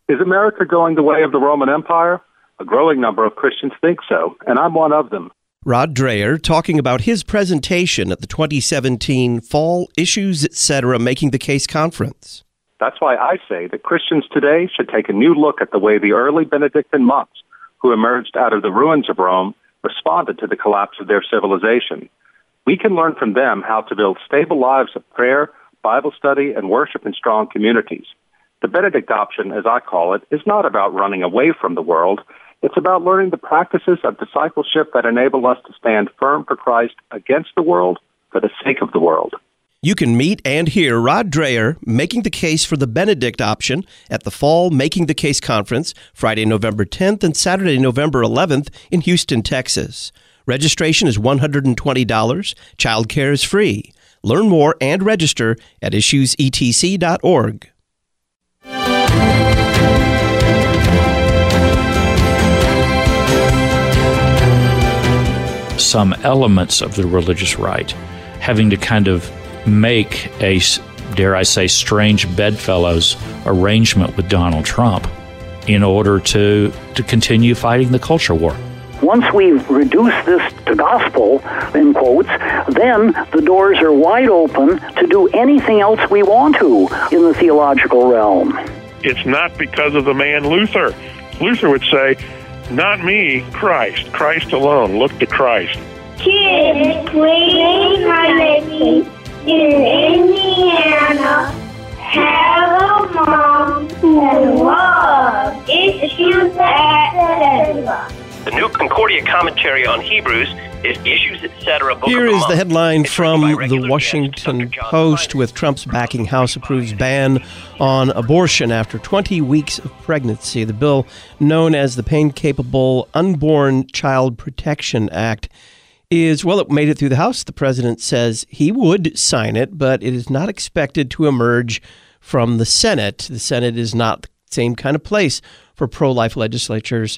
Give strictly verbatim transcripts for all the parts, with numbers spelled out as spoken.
Is America going the way of the Roman Empire? A growing number of Christians think so, and I'm one of them. Rod Dreher talking about his presentation at the twenty seventeen Fall Issues, et cetera. Making the Case Conference. That's why I say that Christians today should take a new look at the way the early Benedictine monks, who emerged out of the ruins of Rome, responded to the collapse of their civilization. We can learn from them how to build stable lives of prayer, Bible study, and worship in strong communities. The Benedict option, as I call it, is not about running away from the world. It's about learning the practices of discipleship that enable us to stand firm for Christ against the world for the sake of the world. You can meet and hear Rod Dreher making the case for the Benedict option at the Fall Making the Case Conference, Friday, November tenth and Saturday, November eleventh in Houston, Texas. Registration is one hundred twenty dollars. Childcare is free. Learn more and register at issues e t c dot org. Some elements of the religious right having to kind of make a, dare I say, strange bedfellows arrangement with Donald Trump in order to, to continue fighting the culture war. Once we reduce this to gospel, in quotes, then the doors are wide open to do anything else we want to in the theological realm. It's not because of the man Luther. Luther would say, not me, Christ. Christ alone. Look to Christ. Kids, Queen Carnegie in Indiana have a mom who loves issues at The new Concordia commentary on Hebrews is Issues, et cetera. Here is the headline from the Washington Post with Trump's backing House approves ban on abortion after twenty weeks of pregnancy. The bill, known as the Pain-Capable Unborn Child Protection Act, is, well, it made it through the House. The president says he would sign it, but it is not expected to emerge from the Senate. The Senate is not the same kind of place for pro-life legislatures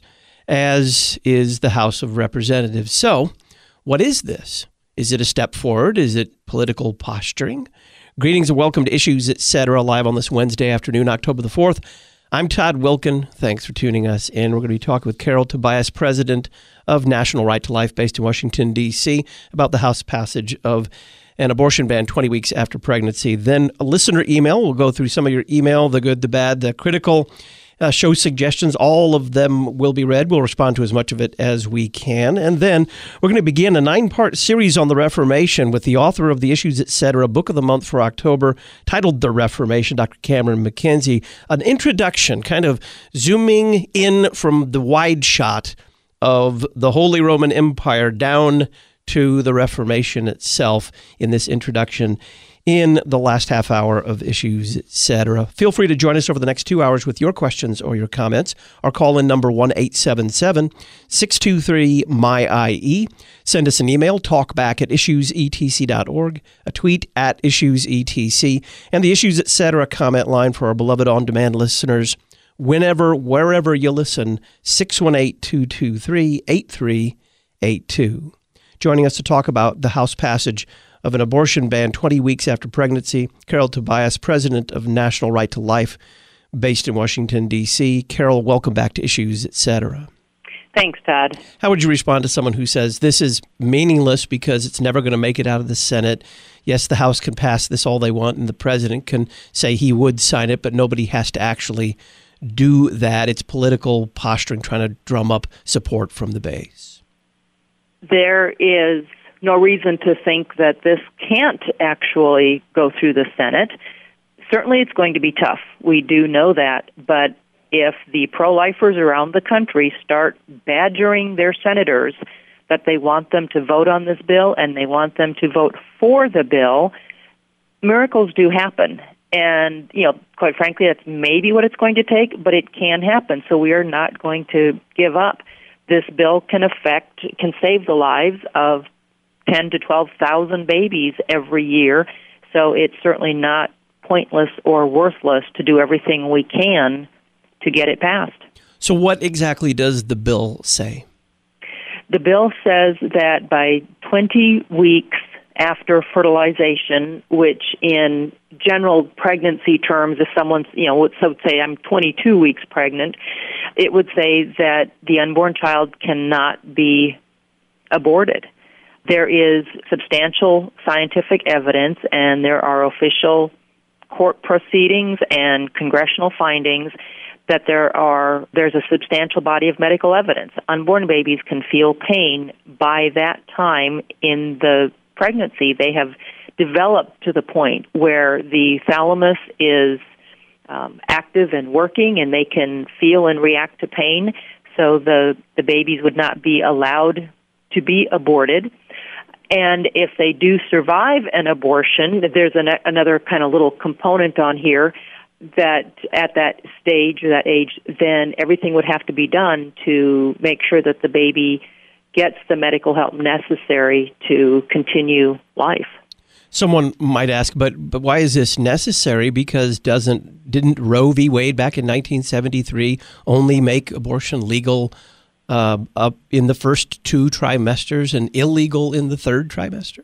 as is the House of Representatives. So, what is this? Is it a step forward? Is it political posturing? Greetings and welcome to Issues, et cetera, live on this Wednesday afternoon, October the fourth. I'm Todd Wilken. Thanks for tuning us in. We're going to be talking with Carol Tobias, president of National Right to Life, based in Washington, D C, about the House passage of an abortion ban twenty weeks after pregnancy. Then a listener email. We'll go through some of your email, the good, the bad, the critical, Uh, show suggestions. All of them will be read. We'll respond to as much of it as we can. And then we're going to begin a nine-part series on the Reformation with the author of the Issues, et cetera, Book of the Month for October, titled The Reformation, Doctor Cameron McKenzie. An introduction, kind of zooming in from the wide shot of the Holy Roman Empire down to the Reformation itself in this introduction in the last half hour of Issues, et cetera. Feel free to join us over the next two hours with your questions or your comments. Our call-in number one eight seven seven, six two three, M Y I E. Send us an email, talkback at issues e t c dot org, a tweet at issues e t c, and the Issues, et cetera comment line for our beloved on-demand listeners. Whenever, wherever you listen, six one eight, two two three, eight three eight two. Joining us to talk about the House passage of an abortion ban twenty weeks after pregnancy, Carol Tobias, president of National Right to Life, based in Washington, D C. Carol, welcome back to Issues, et cetera. Thanks, Todd. How would you respond to someone who says this is meaningless because it's never going to make it out of the Senate? Yes, the House can pass this all they want, and the president can say he would sign it, but nobody has to actually do that. It's political posturing, trying to drum up support from the base. There is no reason to think that this can't actually go through the Senate. Certainly it's going to be tough. We do know that. But if the pro-lifers around the country start badgering their senators that they want them to vote on this bill and they want them to vote for the bill, miracles do happen. And, you know, quite frankly, that's maybe what it's going to take, but it can happen. So we are not going to give up. This bill can affect, can save the lives of ten to twelve thousand babies every year. So it's certainly not pointless or worthless to do everything we can to get it passed. So what exactly does the bill say? The bill says that by twenty weeks after fertilization, which in general pregnancy terms, if someone's, you know, so say I'm twenty-two weeks pregnant, it would say that the unborn child cannot be aborted. There is substantial scientific evidence, and there are official court proceedings and congressional findings that there are there's a substantial body of medical evidence. Unborn babies can feel pain by that time in the pregnancy. They have developed to the point where the thalamus is um, active and working, and they can feel and react to pain. So the the babies would not be allowed to be aborted. And if they do survive an abortion, there's an, another kind of little component on here that at that stage or that age, then everything would have to be done to make sure that the baby gets the medical help necessary to continue life. Someone might ask, but but why is this necessary? Because doesn't didn't Roe v. Wade back in nineteen seventy-three only make abortion legal uh, up in the first two trimesters and illegal in the third trimester?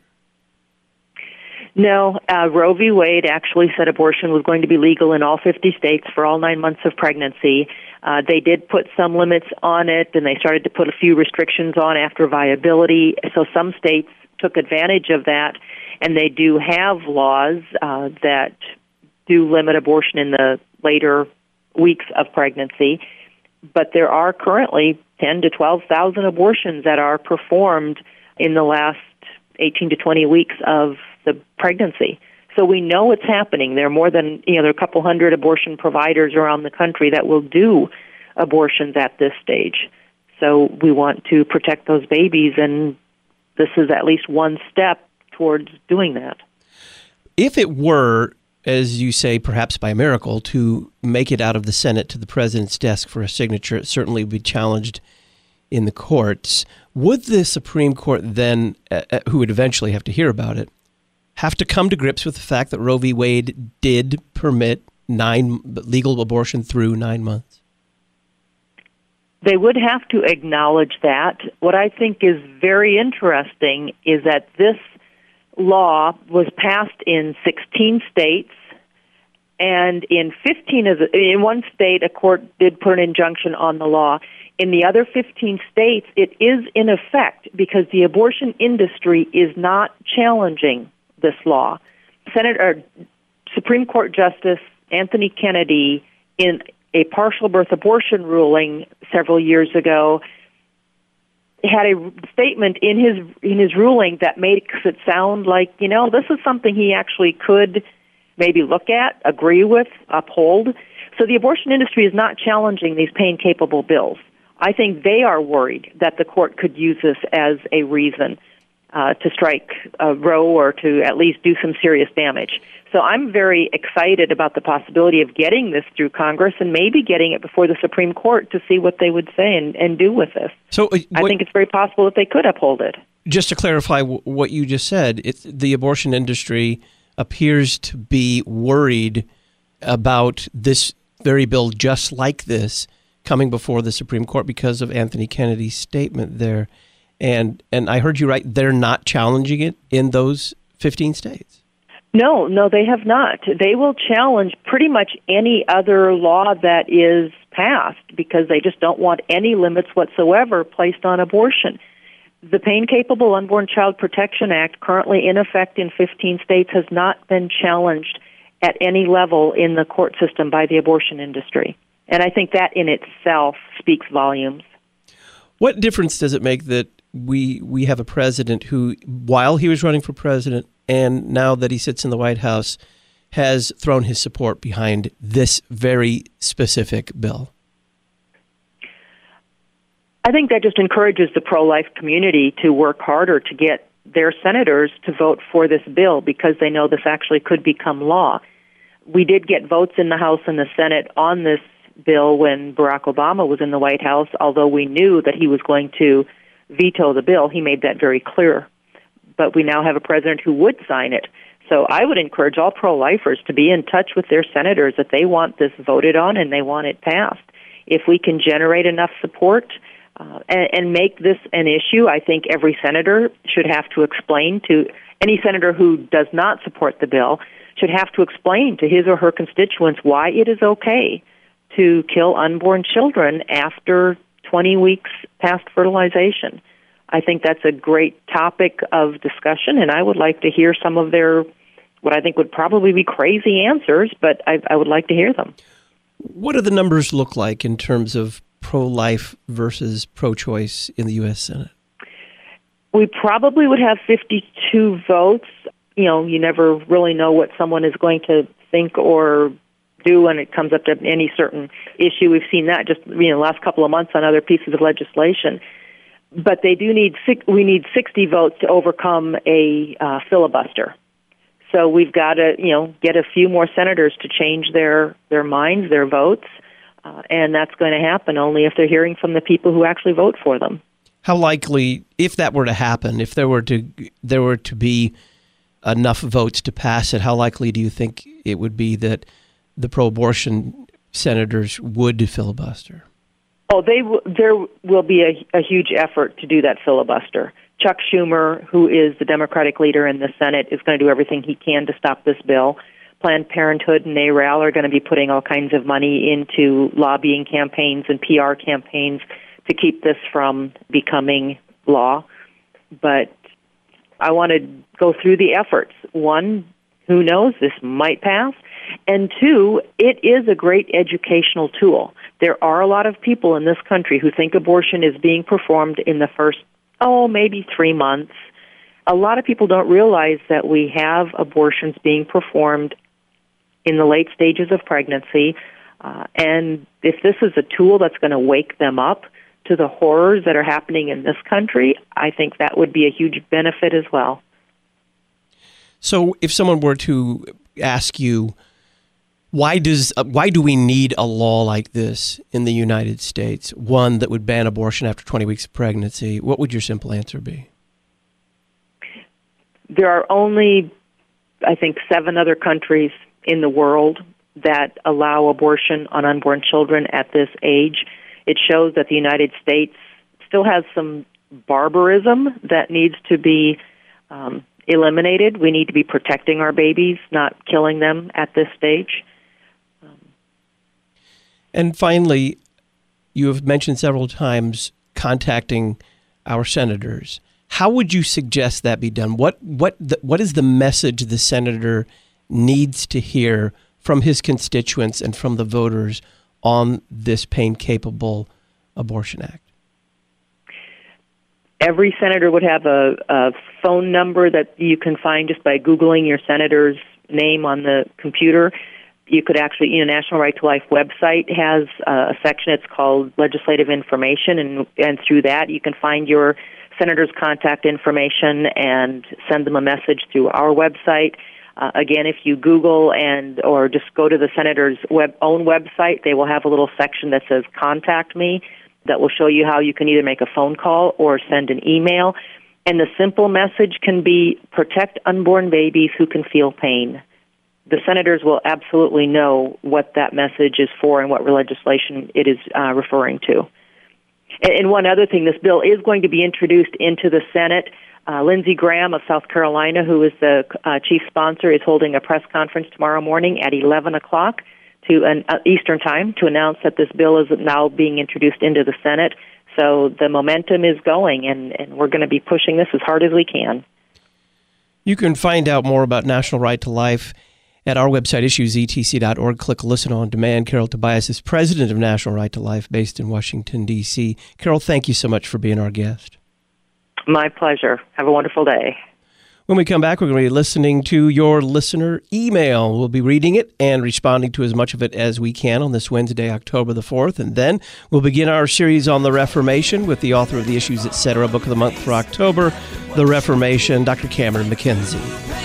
No, uh, Roe v. Wade actually said abortion was going to be legal in all fifty states for all nine months of pregnancy. Uh, they did put some limits on it, and they started to put a few restrictions on after viability. So some states took advantage of that, and they do have laws uh, that do limit abortion in the later weeks of pregnancy. But there are currently ten to twelve thousand abortions that are performed in the last eighteen to twenty weeks of the pregnancy. So we know it's happening. There are more than, you know, there are a couple hundred abortion providers around the country that will do abortions at this stage. So we want to protect those babies, and this is at least one step towards doing that. If it were, as you say, perhaps by miracle, to make it out of the Senate to the president's desk for a signature, it certainly would be challenged in the courts. Would the Supreme Court then, uh, who would eventually have to hear about it, have to come to grips with the fact that Roe v. Wade did permit nine legal abortion through nine months? They would have to acknowledge that. What I think is very interesting is that this law was passed in sixteen states, and in fifteen of the, in one state, a court did put an injunction on the law. In the other fifteen states, it is in effect because the abortion industry is not challenging this law. Senator, Supreme Court Justice Anthony Kennedy, in a partial birth abortion ruling several years ago, had a statement in his in his ruling that makes it sound like, you know, this is something he actually could maybe look at, agree with, uphold. So the abortion industry is not challenging these pain-capable bills. I think they are worried that the court could use this as a reason uh, to strike a Roe or to at least do some serious damage. So I'm very excited about the possibility of getting this through Congress and maybe getting it before the Supreme Court to see what they would say and, and do with this. So uh, what, I think it's very possible that they could uphold it. Just to clarify w- what you just said, it's, the abortion industry appears to be worried about this very bill just like this coming before the Supreme Court because of Anthony Kennedy's statement there. And and I heard you right, they're not challenging it in those fifteen states. No, no, they have not. They will challenge pretty much any other law that is passed because they just don't want any limits whatsoever placed on abortion. The Pain-Capable Unborn Child Protection Act, currently in effect in fifteen states, has not been challenged at any level in the court system by the abortion industry. And I think that in itself speaks volumes. What difference does it make that we we have a president who, while he was running for president and now that he sits in the White House, has thrown his support behind this very specific bill? I think that just encourages the pro-life community to work harder to get their senators to vote for this bill because they know this actually could become law. We did get votes in the House and the Senate on this bill when Barack Obama was in the White House, although we knew that he was going to veto the bill. He made that very clear. But we now have a president who would sign it. So I would encourage all pro-lifers to be in touch with their senators that they want this voted on and they want it passed. If we can generate enough support, uh, and, and make this an issue. I think every senator should have to explain to any senator who does not support the bill should have to explain to his or her constituents why it is okay to kill unborn children after twenty weeks past fertilization. I think that's a great topic of discussion, and I would like to hear some of their, what I think would probably be crazy answers, but I, I would like to hear them. What do the numbers look like in terms of pro-life versus pro-choice in the U S Senate? We probably would have fifty-two votes. You know, you never really know what someone is going to think or do when it comes up to any certain issue. We've seen that just, you know, the last couple of months on other pieces of legislation. But they do need, we need sixty votes to overcome a uh, filibuster. So we've got to, you know, get a few more senators to change their, their minds, their votes, uh, and that's going to happen only if they're hearing from the people who actually vote for them. How likely, if that were to happen, if there were to there were to be enough votes to pass it, how likely do you think it would be that the pro-abortion senators would filibuster? Oh, they w- there will be a, a huge effort to do that filibuster. Chuck Schumer, who is the Democratic leader in the Senate, is going to do everything he can to stop this bill. Planned Parenthood and NARAL are going to be putting all kinds of money into lobbying campaigns and P R campaigns to keep this from becoming law. But I want to go through the efforts. One, who knows, this might pass. And two, it is a great educational tool. There are a lot of people in this country who think abortion is being performed in the first, oh, maybe three months. A lot of people don't realize that we have abortions being performed in the late stages of pregnancy. Uh, and if this is a tool that's going to wake them up to the horrors that are happening in this country, I think that would be a huge benefit as well. So if someone were to ask you, why does uh, why do we need a law like this in the United States, one that would ban abortion after twenty weeks of pregnancy, what would your simple answer be? There are only, I think, seven other countries in the world that allow abortion on unborn children at this age. It shows that the United States still has some barbarism that needs to be um, eliminated. We need to be protecting our babies, not killing them at this stage. Um, and finally, you have mentioned several times contacting our senators. How would you suggest that be done? What what the, what is the message the senator needs to hear from his constituents and from the voters on this pain-capable abortion act? Every senator would have a, a phone number that you can find just by Googling your senator's name on the computer. You could actually, you know, National Right to Life website has a section, it's called Legislative Information, and, and through that you can find your senator's contact information and send them a message through our website. Uh, again, if you Google and or just go to the senator's web, own website, they will have a little section that says Contact Me that will show you how you can either make a phone call or send an email. And the simple message can be, protect unborn babies who can feel pain. The senators will absolutely know what that message is for and what legislation it is uh, referring to. And, and one other thing, this bill is going to be introduced into the Senate. Uh, Lindsey Graham of South Carolina, who is the uh, chief sponsor, is holding a press conference tomorrow morning at eleven o'clock to an, uh, Eastern Time to announce that this bill is now being introduced into the Senate. So the momentum is going, and, and we're going to be pushing this as hard as we can. You can find out more about National Right to Life at our website, issues e t c dot org. Click Listen on Demand. Carol Tobias is president of National Right to Life, based in Washington, D C Carol, thank you so much for being our guest. My pleasure. Have a wonderful day. When we come back, we're going to be listening to your listener email. We'll be reading it and responding to as much of it as we can on this Wednesday, October the fourth. And then we'll begin our series on the Reformation with the author of the Issues Etc. Book of the Month for October, The Reformation, Doctor Cameron McKenzie.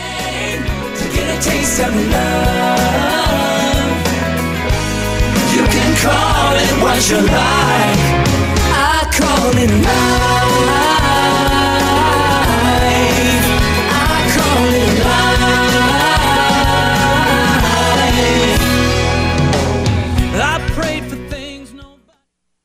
You can call it what you like. I call it love.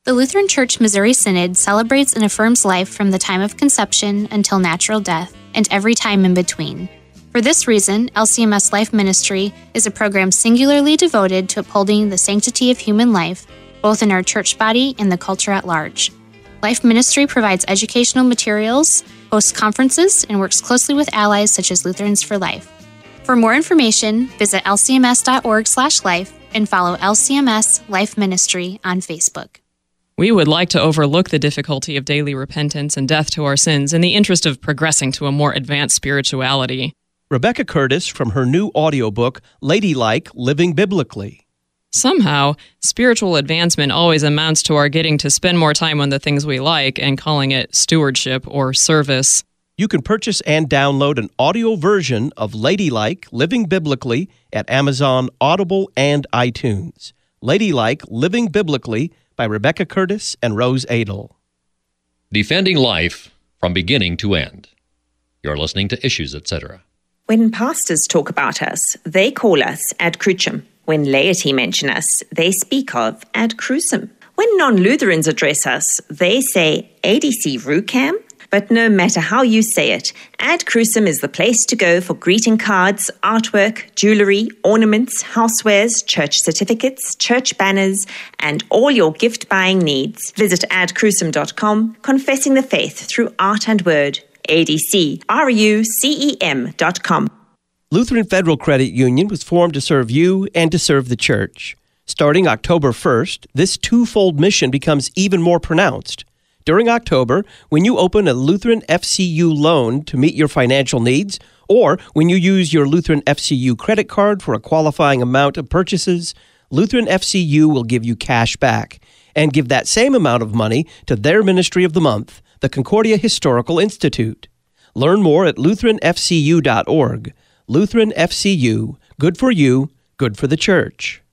The Lutheran Church Missouri Synod celebrates and affirms life from the time of conception until natural death and every time in between. For this reason, L C M S Life Ministry is a program singularly devoted to upholding the sanctity of human life, both in our church body and the culture at large. Life Ministry provides educational materials, hosts conferences, and works closely with allies such as Lutherans for Life. For more information, visit l c m s dot org slash life and follow L C M S Life Ministry on Facebook. We would like to overlook the difficulty of daily repentance and death to our sins in the interest of progressing to a more advanced spirituality. Rebecca Curtis from her new audiobook, Ladylike, Living Biblically. Somehow, spiritual advancement always amounts to our getting to spend more time on the things we like and calling it stewardship or service. You can purchase and download an audio version of Ladylike, Living Biblically at Amazon, Audible, and iTunes. Ladylike, Living Biblically by Rebecca Curtis and Rose Adel. Defending life from beginning to end. You're listening to Issues, et cetera. When pastors talk about us, they call us ad crucem. When laity mention us, they speak of ad crucem. When non-Lutherans address us, they say A D C Rucam. But no matter how you say it, Ad Crucem is the place to go for greeting cards, artwork, jewelry, ornaments, housewares, church certificates, church banners, and all your gift-buying needs. Visit ad crucem dot com, confessing the faith through art and word. A D C R U C E M dot com. Lutheran Federal Credit Union was formed to serve you and to serve the church. Starting October first, this twofold mission becomes even more pronounced. During October, when you open a Lutheran F C U loan to meet your financial needs, or when you use your Lutheran F C U credit card for a qualifying amount of purchases, Lutheran F C U will give you cash back and give that same amount of money to their Ministry of the Month, the Concordia Historical Institute. Learn more at lutheran f c u dot org. Lutheran F C U, good for you, good for the church.